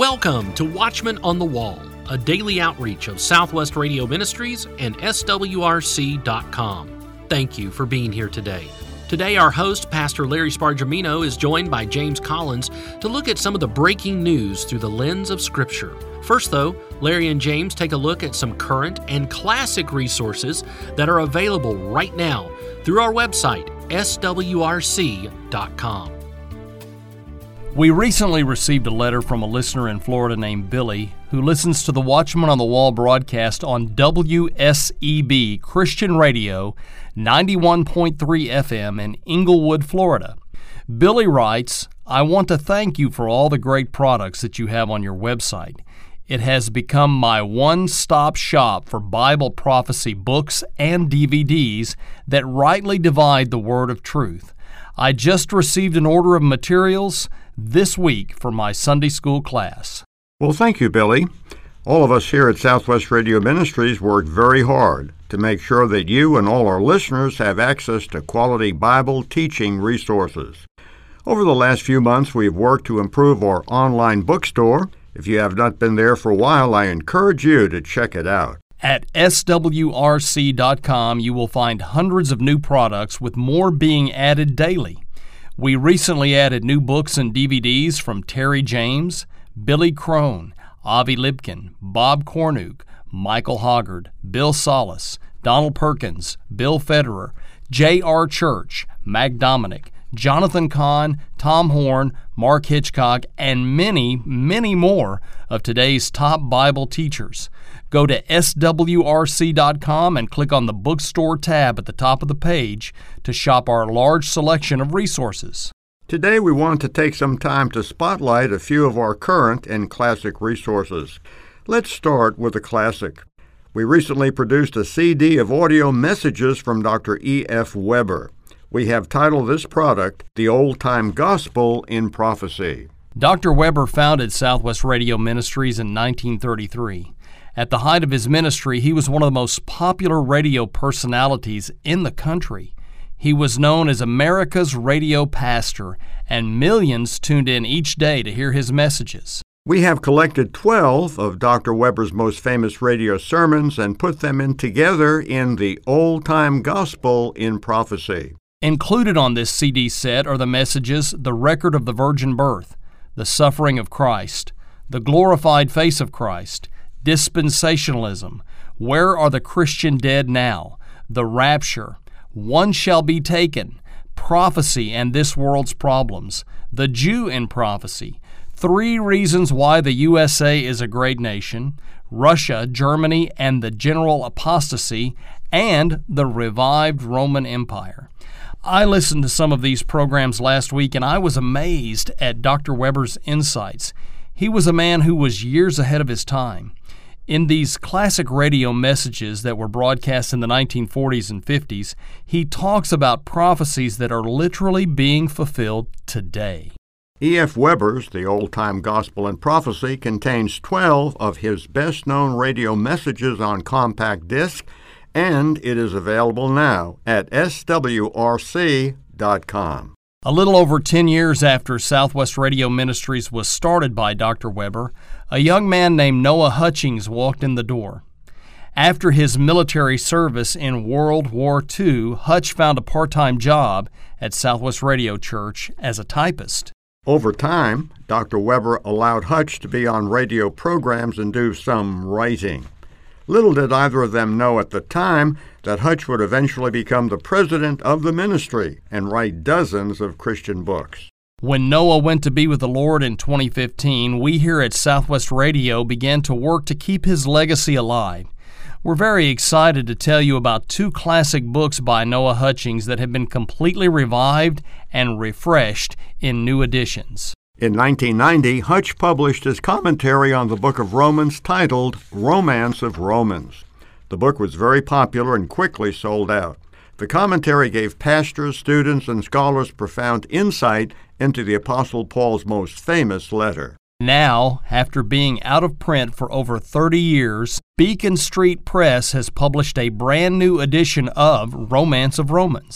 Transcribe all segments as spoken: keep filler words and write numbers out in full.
Welcome to Watchman on the Wall, a daily outreach of Southwest Radio Ministries and S W R C dot com. Thank you for being here today. Today, our host, Pastor Larry Spargimino, is joined by James Collins to look at some of the breaking news through the lens of Scripture. First, though, Larry and James take a look at some current and classic resources that are available right now through our website, S W R C dot com. We recently received a letter from a listener in Florida named Billy who listens to the Watchman on the Wall broadcast on W S E B Christian Radio ninety-one point three F M in Inglewood, Florida. Billy writes, "I want to thank you for all the great products that you have on your website. It has become my one-stop shop for Bible prophecy books and D V Ds that rightly divide the word of truth. I just received an order of materials this week for my Sunday school class." Well, thank you, Billy. All of us here at Southwest Radio Ministries work very hard to make sure that you and all our listeners have access to quality Bible teaching resources. Over the last few months, we've worked to improve our online bookstore. If you have not been there for a while, I encourage you to check it out. At S W R C dot com, you will find hundreds of new products with more being added daily. We recently added new books and D V Ds from Terry James, Billy Crone, Avi Lipkin, Bob Cornuke, Michael Hoggard, Bill Solis, Donald Perkins, Bill Federer, J R Church, Mac Dominic, Jonathan Kahn, Tom Horn, Mark Hitchcock, and many, many more of today's top Bible teachers. Go to S W R C dot com and click on the Bookstore tab at the top of the page to shop our large selection of resources. Today we want to take some time to spotlight a few of our current and classic resources. Let's start with a classic. We recently produced a C D of audio messages from Doctor E F Weber. We have titled this product, The Old Time Gospel in Prophecy. Doctor Weber founded Southwest Radio Ministries in nineteen thirty-three. At the height of his ministry, he was one of the most popular radio personalities in the country. He was known as America's radio pastor, and millions tuned in each day to hear his messages. We have collected twelve of Doctor Weber's most famous radio sermons and put them in together in The Old Time Gospel in Prophecy. Included on this C D set are the messages The Record of the Virgin Birth, The Suffering of Christ, The Glorified Face of Christ, Dispensationalism, Where Are the Christian Dead Now?, The Rapture, One Shall Be Taken, Prophecy and This World's Problems, The Jew in Prophecy, Three Reasons Why the U S A is a Great Nation, Russia, Germany, and the General Apostasy, and the Revived Roman Empire. I listened to some of these programs last week, and I was amazed at Doctor Weber's insights. He was a man who was years ahead of his time. In these classic radio messages that were broadcast in the nineteen forties and fifties, he talks about prophecies that are literally being fulfilled today. E F Weber's The Old Time Gospel in Prophecy contains twelve of his best-known radio messages on compact disc, and it is available now at S W R C dot com. A little over ten years after Southwest Radio Ministries was started by Doctor Weber, a young man named Noah Hutchings walked in the door. After his military service in World War Two, Hutch found a part-time job at Southwest Radio Church as a typist. Over time, Doctor Weber allowed Hutch to be on radio programs and do some writing. Little did either of them know at the time that Hutch would eventually become the president of the ministry and write dozens of Christian books. When Noah went to be with the Lord in twenty fifteen, we here at Southwest Radio began to work to keep his legacy alive. We're very excited to tell you about two classic books by Noah Hutchings that have been completely revived and refreshed in new editions. In nineteen ninety, Hutch published his commentary on the book of Romans titled Romance of Romans. The book was very popular and quickly sold out. The commentary gave pastors, students, and scholars profound insight into the Apostle Paul's most famous letter. Now, after being out of print for over thirty years, Beacon Street Press has published a brand new edition of Romance of Romans.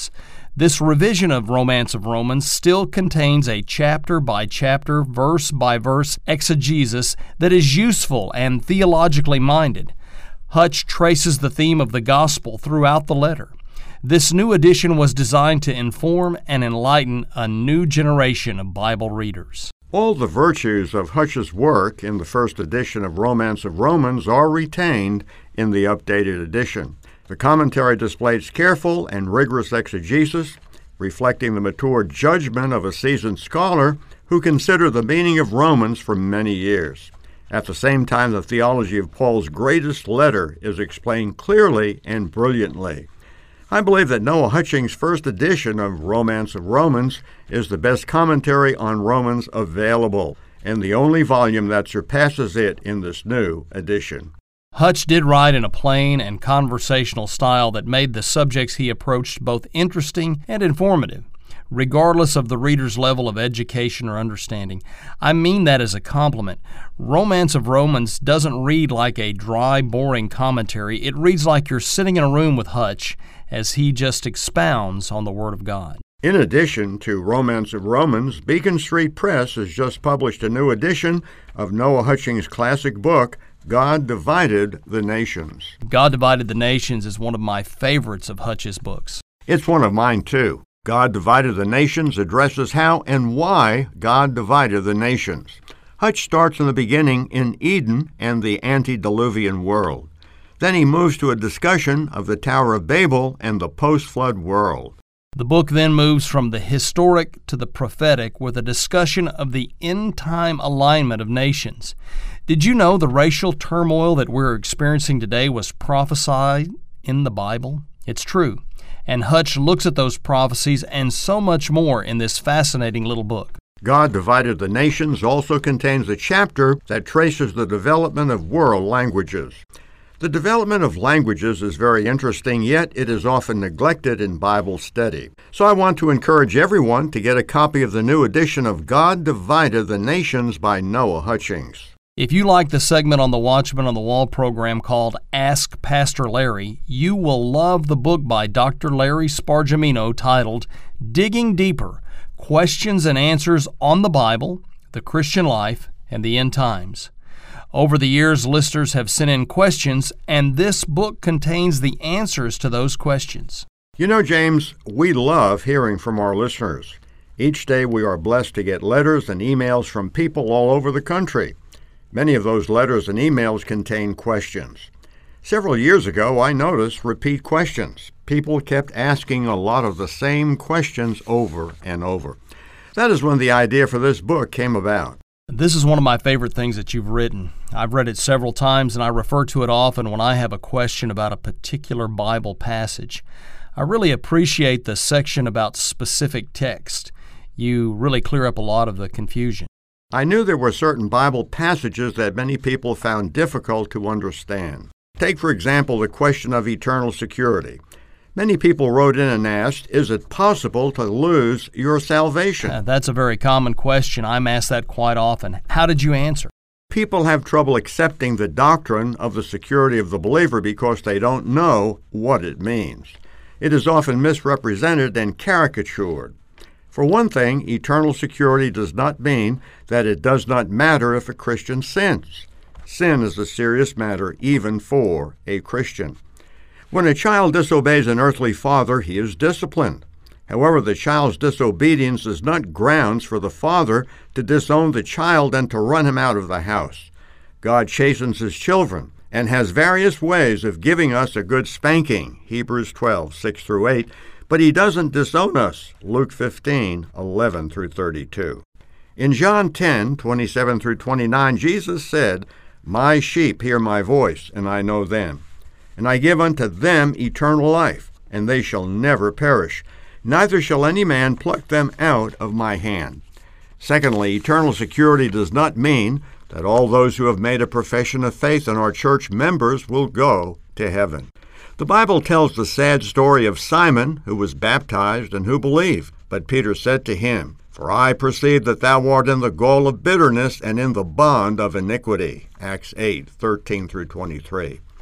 This revision of Romance of Romans still contains a chapter-by-chapter, verse-by-verse exegesis that is useful and theologically minded. Hutch traces the theme of the gospel throughout the letter. This new edition was designed to inform and enlighten a new generation of Bible readers. All the virtues of Hutch's work in the first edition of Romance of Romans are retained in the updated edition. The commentary displays careful and rigorous exegesis, reflecting the mature judgment of a seasoned scholar who considered the meaning of Romans for many years. At the same time, the theology of Paul's greatest letter is explained clearly and brilliantly. I believe that Noah Hutchings' first edition of Romance of Romans is the best commentary on Romans available, and the only volume that surpasses it in this new edition. Hutch did write in a plain and conversational style that made the subjects he approached both interesting and informative, regardless of the reader's level of education or understanding. I mean that as a compliment. Romance of Romans doesn't read like a dry, boring commentary. It reads like you're sitting in a room with Hutch as he just expounds on the Word of God. In addition to Romance of Romans, Beacon Street Press has just published a new edition of Noah Hutchings' classic book, God Divided the Nations. God Divided the Nations is one of my favorites of Hutch's books. It's one of mine, too. God Divided the Nations addresses how and why God divided the nations. Hutch starts in the beginning in Eden and the antediluvian world. Then he moves to a discussion of the Tower of Babel and the post-flood world. The book then moves from the historic to the prophetic with a discussion of the end-time alignment of nations. Did you know the racial turmoil that we're experiencing today was prophesied in the Bible? It's true. And Hutch looks at those prophecies and so much more in this fascinating little book. God Divided the Nations also contains a chapter that traces the development of world languages. The development of languages is very interesting, yet it is often neglected in Bible study. So I want to encourage everyone to get a copy of the new edition of God Divided the Nations by Noah Hutchings. If you like the segment on the Watchman on the Wall program called Ask Pastor Larry, you will love the book by Doctor Larry Spargimino titled Digging Deeper, Questions and Answers on the Bible, the Christian Life, and the End Times. Over the years, listeners have sent in questions, and this book contains the answers to those questions. You know, James, we love hearing from our listeners. Each day we are blessed to get letters and emails from people all over the country. Many of those letters and emails contain questions. Several years ago, I noticed repeat questions. People kept asking a lot of the same questions over and over. That is when the idea for this book came about. This is one of my favorite things that you've written. I've read it several times, and I refer to it often when I have a question about a particular Bible passage. I really appreciate the section about specific text. You really clear up a lot of the confusion. I knew there were certain Bible passages that many people found difficult to understand. Take, for example, the question of eternal security. Many people wrote in and asked, is it possible to lose your salvation? Uh, that's a very common question. I'm asked that quite often. How did you answer? People have trouble accepting the doctrine of the security of the believer because they don't know what it means. It is often misrepresented and caricatured. For one thing, eternal security does not mean that it does not matter if a Christian sins. Sin is a serious matter even for a Christian. When a child disobeys an earthly father, he is disciplined. However, the child's disobedience is not grounds for the father to disown the child and to run him out of the house. God chastens his children and has various ways of giving us a good spanking, Hebrews twelve, six through eight, but he doesn't disown us, Luke fifteen, eleven through thirty-two. In John ten, twenty-seven through twenty-nine, Jesus said, My sheep hear my voice, and I know them. And I give unto them eternal life, and they shall never perish, neither shall any man pluck them out of my hand. Secondly, eternal security does not mean that all those who have made a profession of faith and are church members will go to heaven. The Bible tells the sad story of Simon, who was baptized and who believed. But Peter said to him, For I perceive that thou art in the gall of bitterness and in the bond of iniquity. Acts eight, thirteen through twenty-three.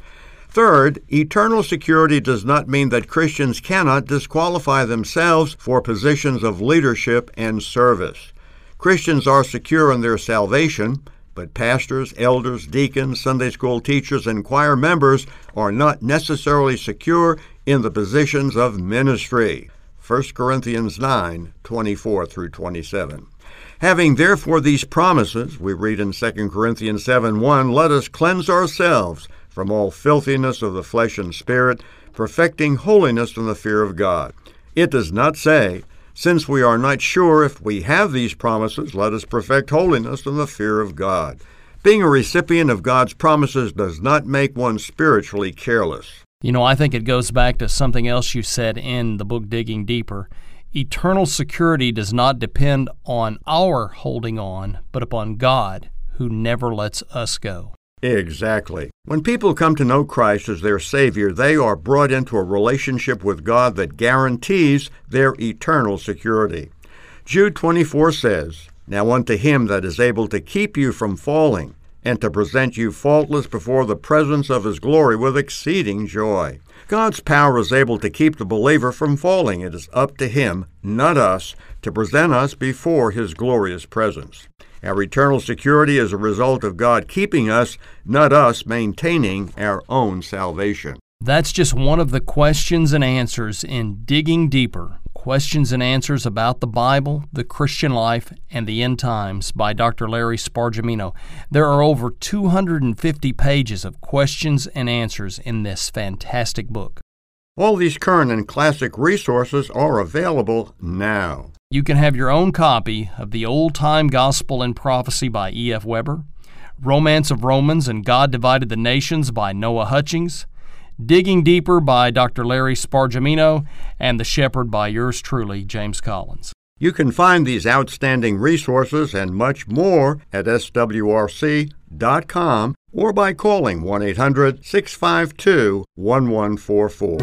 Third, eternal security does not mean that Christians cannot disqualify themselves for positions of leadership and service. Christians are secure in their salvation, but pastors, elders, deacons, Sunday school teachers, and choir members are not necessarily secure in the positions of ministry. First Corinthians nine, twenty-four through twenty-seven. Having therefore these promises, we read in Second Corinthians seven one, let us cleanse ourselves from all filthiness of the flesh and spirit, perfecting holiness in the fear of God. It does not say, since we are not sure if we have these promises, let us perfect holiness in the fear of God. Being a recipient of God's promises does not make one spiritually careless. You know, I think it goes back to something else you said in the book Digging Deeper. Eternal security does not depend on our holding on, but upon God, who never lets us go. Exactly. When people come to know Christ as their Savior, they are brought into a relationship with God that guarantees their eternal security. Jude twenty-four says, Now unto him that is able to keep you from falling, and to present you faultless before the presence of his glory with exceeding joy. God's power is able to keep the believer from falling. It is up to him, not us, to present us before his glorious presence. Our eternal security is a result of God keeping us, not us maintaining our own salvation. That's just one of the questions and answers in Digging Deeper. Questions and answers about the Bible, the Christian life, and the end times by Doctor Larry Spargimino. There are over two hundred fifty pages of questions and answers in this fantastic book. All these current and classic resources are available now. You can have your own copy of The Old Time Gospel and Prophecy by E F Weber, Romance of Romans and God Divided the Nations by Noah Hutchings, Digging Deeper by Doctor Larry Spargimino, and The Shepherd by yours truly, James Collins. You can find these outstanding resources and much more at S W R C dot com or by calling one eight hundred, six five two, one one four four.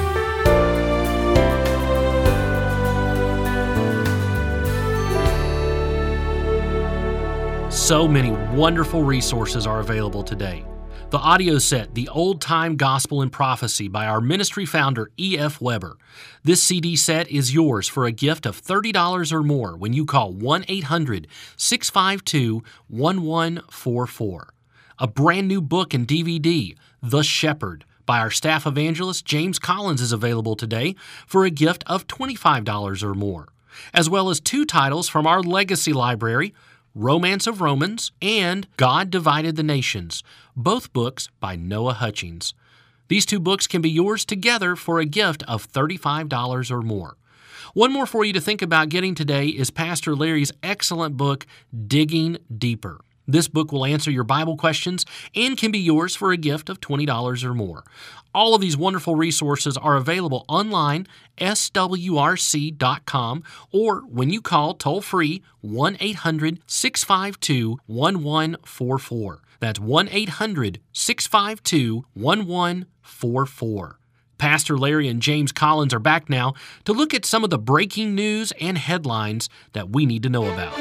So many wonderful resources are available today. The audio set, The Old Time Gospel and Prophecy by our ministry founder, E F Weber. This C D set is yours for a gift of thirty dollars or more when you call one eight hundred, six five two, one one four four. A brand new book and D V D, The Shepherd, by our staff evangelist, James Collins, is available today for a gift of twenty-five dollars or more, as well as two titles from our legacy library, Romance of Romans, and God Divided the Nations, both books by Noah Hutchings. These two books can be yours together for a gift of thirty-five dollars or more. One more for you to think about getting today is Pastor Larry's excellent book, Digging Deeper. This book will answer your Bible questions and can be yours for a gift of twenty dollars or more. All of these wonderful resources are available online, S W R C dot com, or when you call toll-free one eight hundred, six five two, one one four four. That's one eight hundred, six five two, one one four four. Pastor Larry and James Collins are back now to look at some of the breaking news and headlines that we need to know about.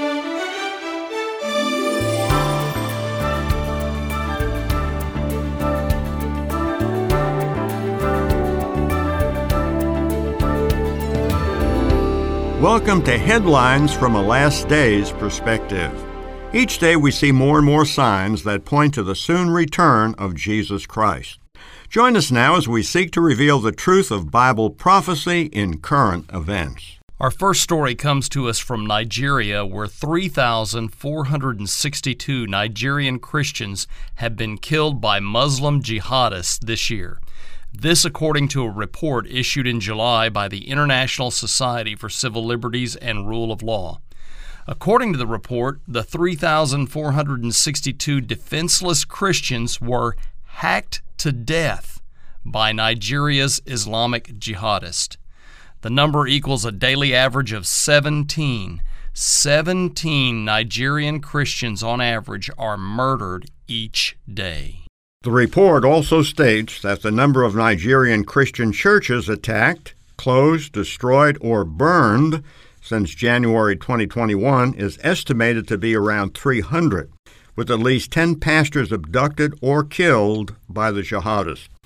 Welcome to Headlines from a Last Day's Perspective. Each day we see more and more signs that point to the soon return of Jesus Christ. Join us now as we seek to reveal the truth of Bible prophecy in current events. Our first story comes to us from Nigeria, where three thousand four hundred sixty-two Nigerian Christians have been killed by Muslim jihadists this year. This according to a report issued in July by the International Society for Civil Liberties and Rule of Law. According to the report, the three thousand four hundred sixty-two defenseless Christians were hacked to death by Nigeria's Islamic jihadists. The number equals a daily average of seventeen. seventeen Nigerian Christians on average are murdered each day. The report also states that the number of Nigerian Christian churches attacked, closed, destroyed, or burned since January twenty twenty-one is estimated to be around three hundred, with at least ten pastors abducted or killed by the jihadists.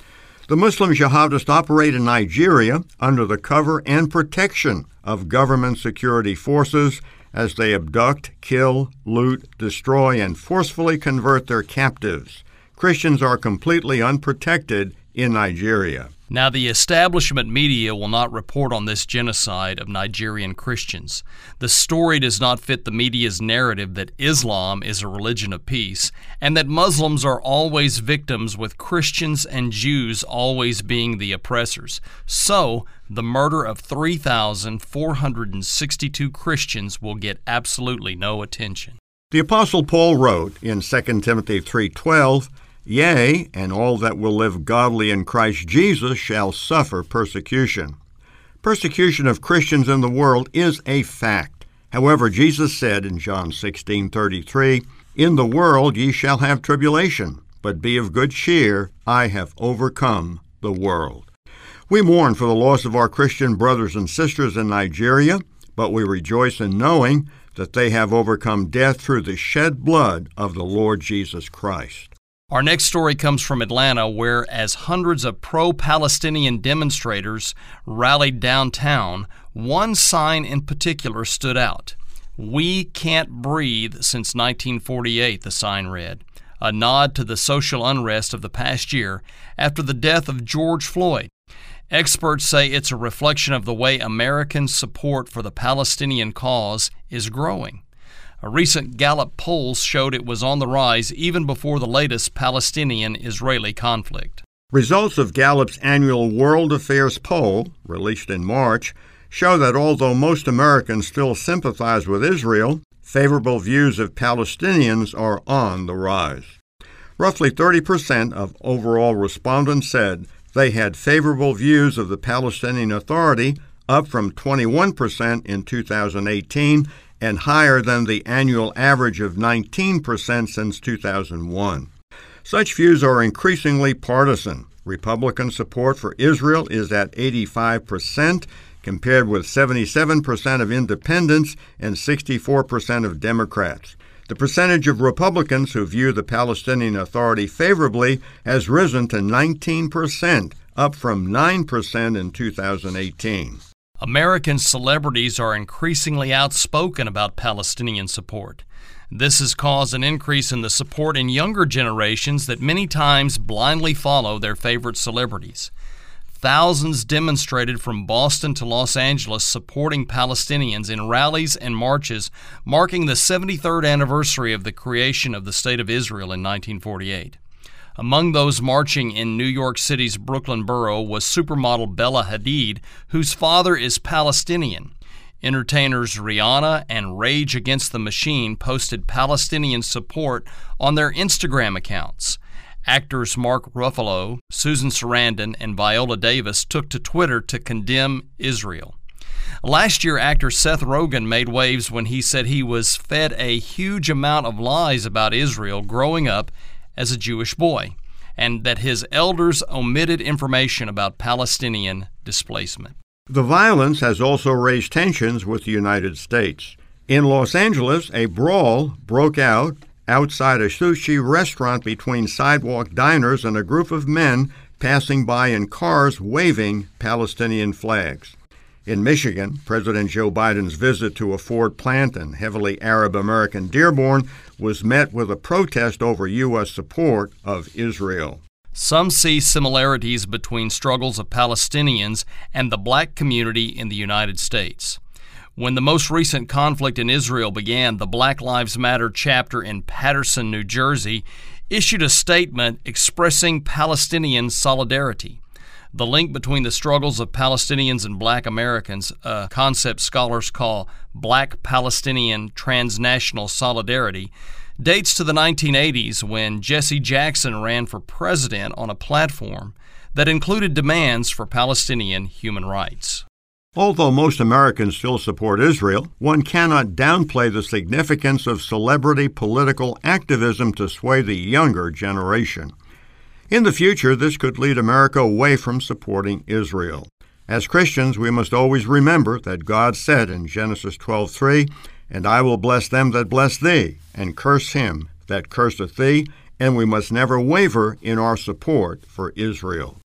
The Muslim jihadists operate in Nigeria under the cover and protection of government security forces as they abduct, kill, loot, destroy, and forcefully convert their captives. Christians are completely unprotected in Nigeria. Now, the establishment media will not report on this genocide of Nigerian Christians. The story does not fit the media's narrative that Islam is a religion of peace and that Muslims are always victims, with Christians and Jews always being the oppressors. So, the murder of three thousand four hundred sixty-two Christians will get absolutely no attention. The Apostle Paul wrote in Second Timothy three twelve, "Yea, and all that will live godly in Christ Jesus shall suffer persecution." Persecution of Christians in the world is a fact. However, Jesus said in John sixteen thirty-three, "In the world ye shall have tribulation, but be of good cheer, I have overcome the world." We mourn for the loss of our Christian brothers and sisters in Nigeria, but we rejoice in knowing that they have overcome death through the shed blood of the Lord Jesus Christ. Our next story comes from Atlanta, where as hundreds of pro-Palestinian demonstrators rallied downtown, one sign in particular stood out. "We can't breathe since nineteen forty-eight, the sign read, a nod to the social unrest of the past year after the death of George Floyd. Experts say it's a reflection of the way American support for the Palestinian cause is growing. A recent Gallup poll showed it was on the rise even before the latest Palestinian-Israeli conflict. Results of Gallup's annual World Affairs poll, released in March, show that although most Americans still sympathize with Israel, favorable views of Palestinians are on the rise. Roughly thirty percent of overall respondents said they had favorable views of the Palestinian Authority, up from twenty-one percent in two thousand eighteen and higher than the annual average of nineteen percent since two thousand one. Such views are increasingly partisan. Republican support for Israel is at eighty-five percent, compared with seventy-seven percent of independents and sixty-four percent of Democrats. The percentage of Republicans who view the Palestinian Authority favorably has risen to nineteen percent, up from nine percent in two thousand eighteen. American celebrities are increasingly outspoken about Palestinian support. This has caused an increase in the support in younger generations that many times blindly follow their favorite celebrities. Thousands demonstrated from Boston to Los Angeles supporting Palestinians in rallies and marches marking the seventy-third anniversary of the creation of the State of Israel in nineteen forty-eight. Among those marching in New York City's Brooklyn borough was supermodel Bella Hadid, whose father is Palestinian. Entertainers Rihanna and Rage Against the Machine posted Palestinian support on their Instagram accounts. Actors Mark Ruffalo, Susan Sarandon, and Viola Davis took to Twitter to condemn Israel. Last year, actor Seth Rogen made waves when he said he was fed a huge amount of lies about Israel growing up as a Jewish boy, and that his elders omitted information about Palestinian displacement. The violence has also raised tensions with the United States. In Los Angeles, a brawl broke out outside a sushi restaurant between sidewalk diners and a group of men passing by in cars waving Palestinian flags. In Michigan, President Joe Biden's visit to a Ford plant in heavily Arab-American Dearborn was met with a protest over U S support of Israel. Some see similarities between struggles of Palestinians and the black community in the United States. When the most recent conflict in Israel began, the Black Lives Matter chapter in Paterson, New Jersey, issued a statement expressing Palestinian solidarity. The link between the struggles of Palestinians and black Americans, a concept scholars call Black Palestinian transnational solidarity, dates to the nineteen eighties when Jesse Jackson ran for president on a platform that included demands for Palestinian human rights. Although most Americans still support Israel, one cannot downplay the significance of celebrity political activism to sway the younger generation. In the future, this could lead America away from supporting Israel. As Christians, we must always remember that God said in Genesis twelve three, "And I will bless them that bless thee, and curse him that curseth thee," and we must never waver in our support for Israel.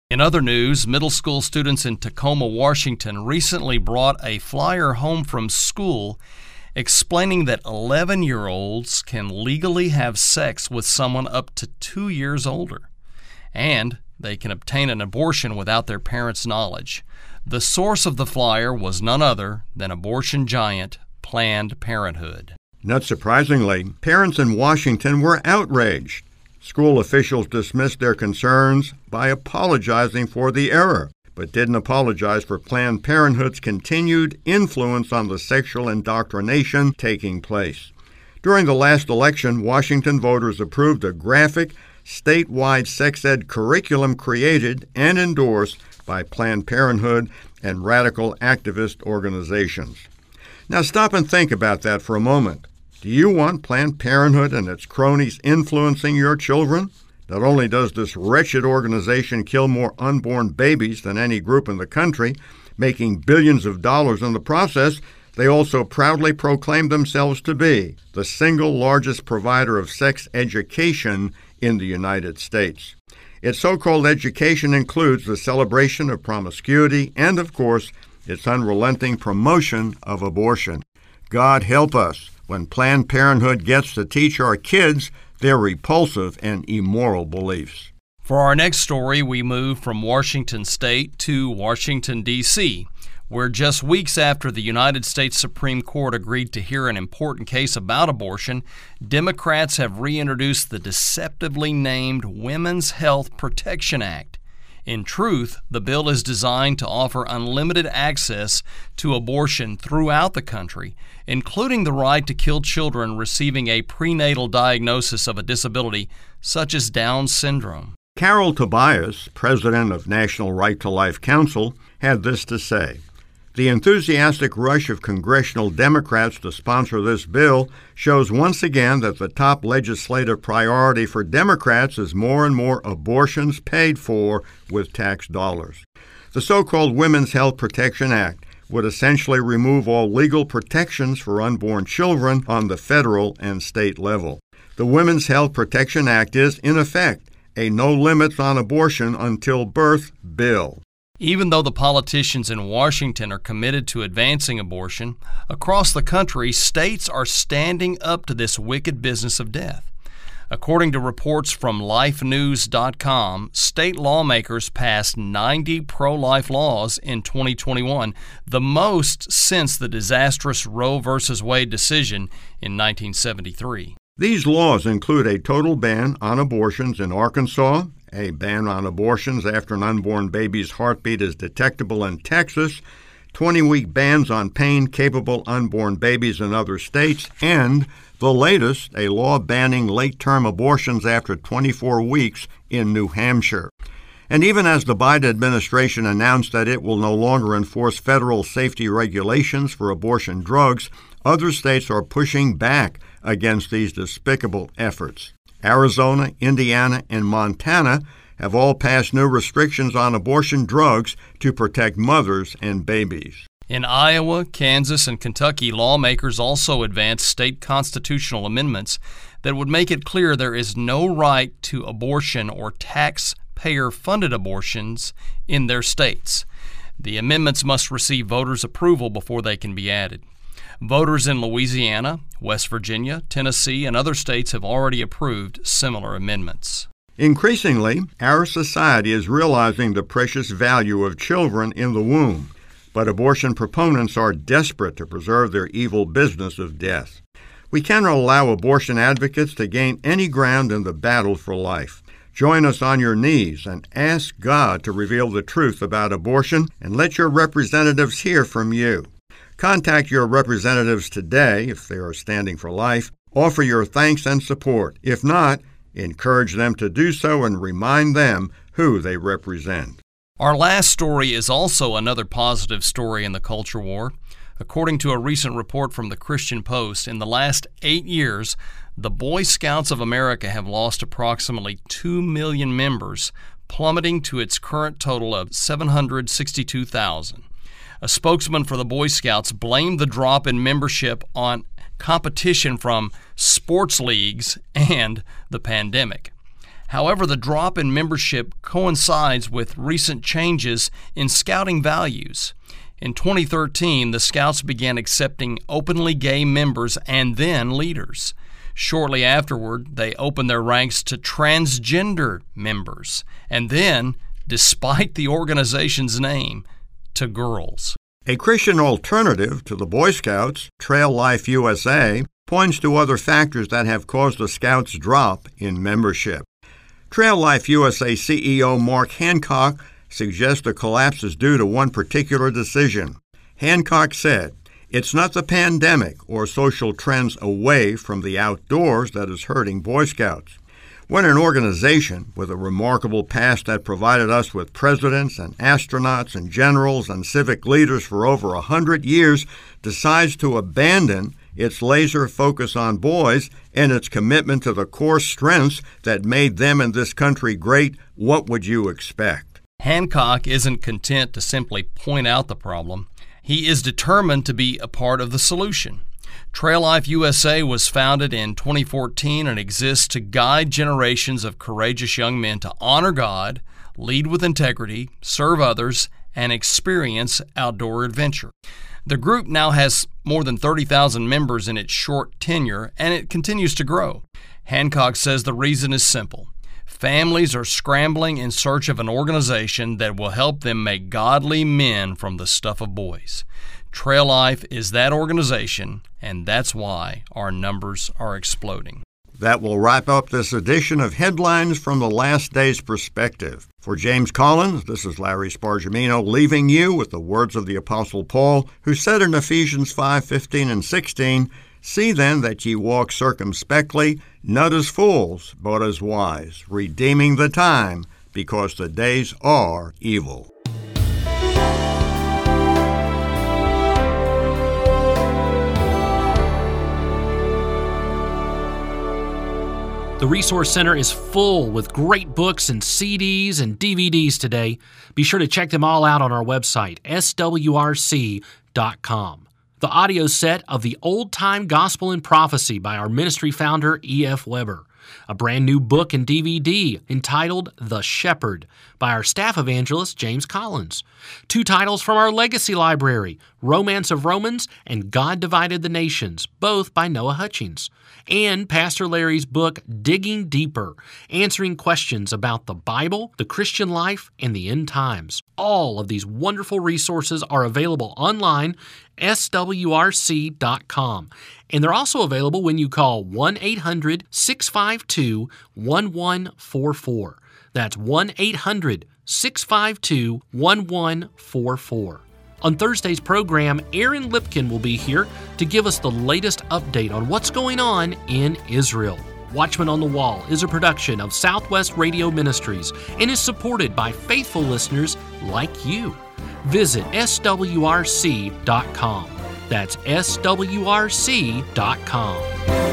In other news, middle school students in Tacoma, Washington recently brought a flyer home from school explaining that eleven-year-olds can legally have sex with someone up to two years older, and they can obtain an abortion without their parents' knowledge. The source of the flyer was none other than abortion giant Planned Parenthood. Not surprisingly, parents in Washington were outraged. School officials dismissed their concerns by apologizing for the error, but didn't apologize for Planned Parenthood's continued influence on the sexual indoctrination taking place. During the last election, Washington voters approved a graphic, statewide sex ed curriculum created and endorsed by Planned Parenthood and radical activist organizations. Now stop and think about that for a moment. Do you want Planned Parenthood and its cronies influencing your children? Not only does this wretched organization kill more unborn babies than any group in the country, making billions of dollars in the process, they also proudly proclaim themselves to be the single largest provider of sex education in the United States. Its so-called education includes the celebration of promiscuity and, of course, its unrelenting promotion of abortion. God help us when Planned Parenthood gets to teach our kids their repulsive and immoral beliefs. For our next story, we move from Washington State to Washington, D C, where just weeks after the United States Supreme Court agreed to hear an important case about abortion, Democrats have reintroduced the deceptively named Women's Health Protection Act. In truth, the bill is designed to offer unlimited access to abortion throughout the country, including the right to kill children receiving a prenatal diagnosis of a disability such as Down syndrome. Carol Tobias, president of National Right to Life Council, had this to say: "The enthusiastic rush of congressional Democrats to sponsor this bill shows once again that the top legislative priority for Democrats is more and more abortions paid for with tax dollars. The so-called Women's Health Protection Act would essentially remove all legal protections for unborn children on the federal and state level. The Women's Health Protection Act is, in effect, a no limits on abortion until birth bill." Even though the politicians in Washington are committed to advancing abortion, across the country, states are standing up to this wicked business of death. According to reports from life news dot com, state lawmakers passed ninety pro-life laws in twenty twenty-one, the most since the disastrous Roe v. Wade decision in nineteen seventy-three. These laws include a total ban on abortions in Arkansas, a ban on abortions after an unborn baby's heartbeat is detectable in Texas, twenty-week bans on pain-capable unborn babies in other states, and, the latest, a law banning late-term abortions after twenty-four weeks in New Hampshire. And even as the Biden administration announced that it will no longer enforce federal safety regulations for abortion drugs, other states are pushing back against these despicable efforts. Arizona, Indiana, and Montana have all passed new restrictions on abortion drugs to protect mothers and babies. In Iowa, Kansas, and Kentucky, lawmakers also advanced state constitutional amendments that would make it clear there is no right to abortion or taxpayer-funded abortions in their states. The amendments must receive voters' approval before they can be added. Voters in Louisiana, West Virginia, Tennessee, and other states have already approved similar amendments. Increasingly, our society is realizing the precious value of children in the womb, but abortion proponents are desperate to preserve their evil business of death. We cannot allow abortion advocates to gain any ground in the battle for life. Join us on your knees and ask God to reveal the truth about abortion, and let your representatives hear from you. Contact your representatives today if they are standing for life. Offer your thanks and support. If not, encourage them to do so and remind them who they represent. Our last story is also another positive story in the culture war. According to a recent report from the Christian Post, in the last eight years, the Boy Scouts of America have lost approximately two million members, plummeting to its current total of seven hundred sixty-two thousand. A spokesman for the Boy Scouts blamed the drop in membership on competition from sports leagues and the pandemic. However, the drop in membership coincides with recent changes in scouting values. In twenty thirteen, the Scouts began accepting openly gay members and then leaders. Shortly afterward, they opened their ranks to transgender members, and then, despite the organization's name, to girls. A Christian alternative to the Boy Scouts, Trail Life U S A, points to other factors that have caused the Scouts' drop in membership. Trail Life U S A C E O Mark Hancock suggests the collapse is due to one particular decision. Hancock said, "It's not the pandemic or social trends away from the outdoors that is hurting Boy Scouts. When an organization with a remarkable past that provided us with presidents and astronauts and generals and civic leaders for over a hundred years decides to abandon its laser focus on boys and its commitment to the core strengths that made them and this country great, what would you expect?" Hancock isn't content to simply point out the problem. He is determined to be a part of the solution. Trail Life U S A was founded in twenty fourteen and exists to guide generations of courageous young men to honor God, lead with integrity, serve others, and experience outdoor adventure. The group now has more than thirty thousand members in its short tenure, and it continues to grow. Hancock says the reason is simple. Families are scrambling in search of an organization that will help them make godly men from the stuff of boys. Trail Life is that organization, and that's why our numbers are exploding. That will wrap up this edition of Headlines from the Last Day's Perspective. For James Collins, this is Larry Spargimino leaving you with the words of the Apostle Paul, who said in Ephesians five fifteen and sixteen, "See then that ye walk circumspectly, not as fools, but as wise, redeeming the time, because the days are evil." The Resource Center is full with great books and C Ds and D V Ds today. Be sure to check them all out on our website, S W R C dot com. The audio set of The Old Time Gospel and Prophecy by our ministry founder, E F Weber. A brand new book and D V D entitled The Shepherd by our staff evangelist, James Collins. Two titles from our legacy library, Romance of Romans and God Divided the Nations, both by Noah Hutchings. And Pastor Larry's book, Digging Deeper, answering questions about the Bible, the Christian life, and the end times. All of these wonderful resources are available online, S W R C dot com. And they're also available when you call one eight hundred six five two one one four four. That's one eight hundred six five two one one four four. On Thursday's program, Aaron Lipkin will be here to give us the latest update on what's going on in Israel. Watchman on the Wall is a production of Southwest Radio Ministries and is supported by faithful listeners like you. Visit S W R C dot com. That's S W R C dot com.